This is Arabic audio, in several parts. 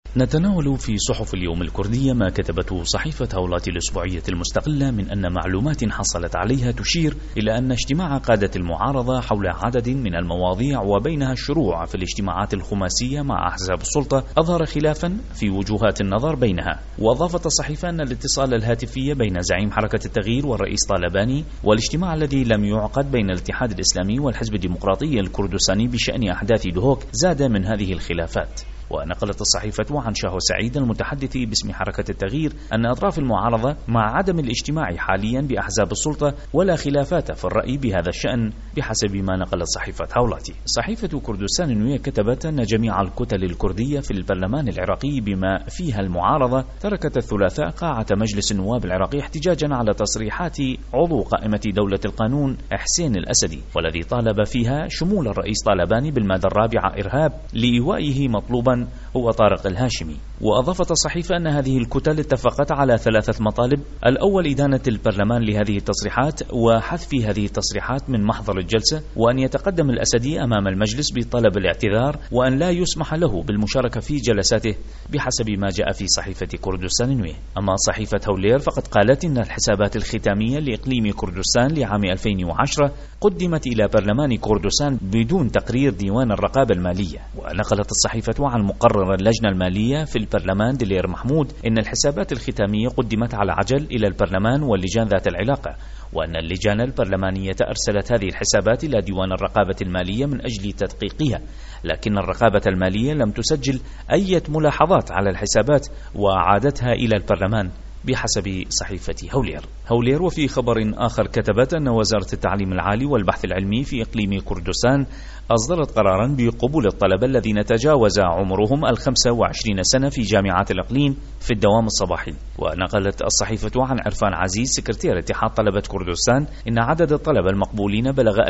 نتناول في صحف اليوم الكردية ما كتبته صحيفة هولات الأسبوعية المستقلة من أن معلومات حصلت عليها تشير إلى أن اجتماع قادة المعارضة حول عدد من المواضيع وبينها الشروع في الاجتماعات الخماسية مع أحزاب السلطة أظهر خلافا في وجهات النظر بينها. وأضافت الصحيفة أن الاتصال الهاتفي بين زعيم حركة التغيير والرئيس طالباني والاجتماع الذي لم يعقد بين الاتحاد الإسلامي والحزب الديمقراطي الكردستاني بشأن أحداث دهوك زاد من هذه الخلافات. ونقلت الصحيفة عن شاهو سعيد المتحدث باسم حركة التغيير أن أطراف المعارضة مع عدم الاجتماع حاليا بأحزاب السلطة ولا خلافات في الرأي بهذا الشأن بحسب ما نقلت صحيفة هولاتي. صحيفة كردستان النوية كتبت أن جميع الكتل الكردية في البرلمان العراقي بما فيها المعارضة تركت الثلاثاء قاعة مجلس النواب العراقي احتجاجا على تصريحات عضو قائمة دولة القانون حسين الأسدي، والذي طالب فيها شمول الرئيس طالباني بالمادة الرابعة إرهاب لإيوائه مطلوبا هو طارق الهاشمي. وأضافت الصحيفة أن هذه الكتل اتفقت على 3 مطالب: الأول إدانة البرلمان لهذه التصريحات وحذف هذه التصريحات من محضر الجلسة، وأن يتقدم الأسدي أمام المجلس بطلب الاعتذار، وأن لا يسمح له بالمشاركة في جلساته بحسب ما جاء في صحيفة كردستان النوية. أما صحيفة هولير فقد قالت إن الحسابات الختامية لإقليم كردستان لعام 2010 قدمت إلى برلمان كردستان بدون تقرير ديوان الرقابة المالية. ونقلت الصحيفة عن مقرر اللجنة المالية في البرلمان دلير محمود إن الحسابات الختامية قدمت على عجل إلى البرلمان واللجان ذات العلاقة، وأن اللجان البرلمانية أرسلت هذه الحسابات إلى ديوان الرقابة المالية من أجل تدقيقها، لكن الرقابة المالية لم تسجل أي ملاحظات على الحسابات وأعادتها إلى البرلمان بحسب صحيفة هولير. وفي خبر آخر كتبت أن وزارة التعليم العالي والبحث العلمي في إقليم كردستان أصدرت قرارا بقبول الطلبة الذين تجاوز عمرهم 25 سنة في جامعات الإقليم في الدوام الصباحي. ونقلت الصحيفة عن عرفان عزيز سكرتير اتحاد طلبة كردستان إن عدد الطلبة المقبولين بلغ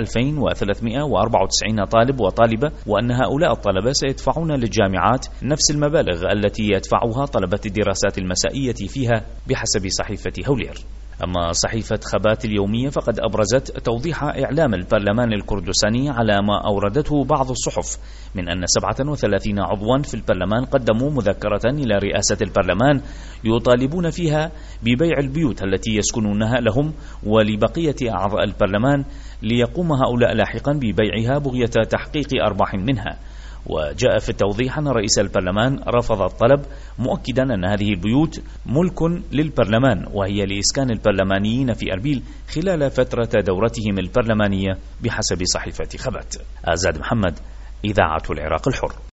2394 طالب وطالبة، وأن هؤلاء الطلبة سيدفعون للجامعات نفس المبالغ التي يدفعها طلبة الدراسات المسائية فيها بحسب صحيفة هولير. أما صحيفة خبات اليومية فقد أبرزت توضيح إعلام البرلمان الكردستاني على ما أوردته بعض الصحف من أن 37 عضوا في البرلمان قدموا مذكرة إلى رئاسة البرلمان يطالبون فيها ببيع البيوت التي يسكنونها لهم ولبقية أعضاء البرلمان، ليقوم هؤلاء لاحقا ببيعها بغية تحقيق أرباح منها. وجاء في التوضيح أن رئيس البرلمان رفض الطلب، مؤكدا أن هذه البيوت ملك للبرلمان وهي لإسكان البرلمانيين في أربيل خلال فترة دورتهم البرلمانية بحسب صحيفة خبات. آزاد محمد، إذاعة العراق الحر.